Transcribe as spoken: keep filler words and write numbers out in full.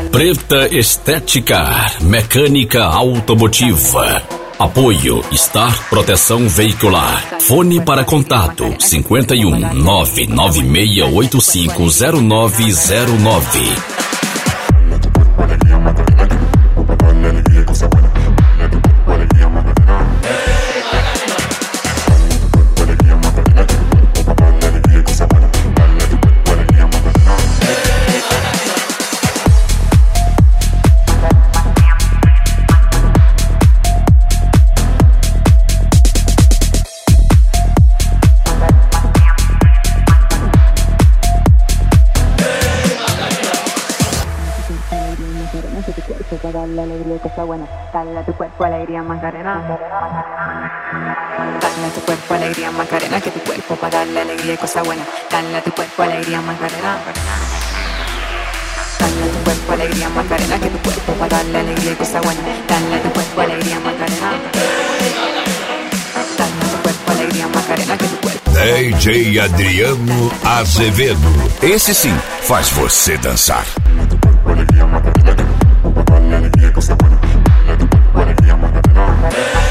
Preta Estética, mecânica automotiva. Apoio Star Proteção Veicular. Fone para contato cinquenta e um, nove nove seis oito cinco zero nove zero nove. Dale alegría y cosa buena, dale a tu cuerpo alegría Macarena. Dale a tu cuerpo alegría Macarena, que tu cuerpo para darle alegría y cosa buena. Dale a tu cuerpo alegría Macarena. Dale a tu cuerpo alegría Macarena, que tu cuerpo para darle alegría y cosa buena. Dale a tu cuerpo alegría Macarena. Dale a tu cuerpo alegría Macarena, que tu cuerpo. D J Adriano Azevedo. Esse sim faz você dançar. Alegría Macarena, que tu cuerpo para darle alegría y cosa buena. Dale a tu cuerpo alegría Macarena.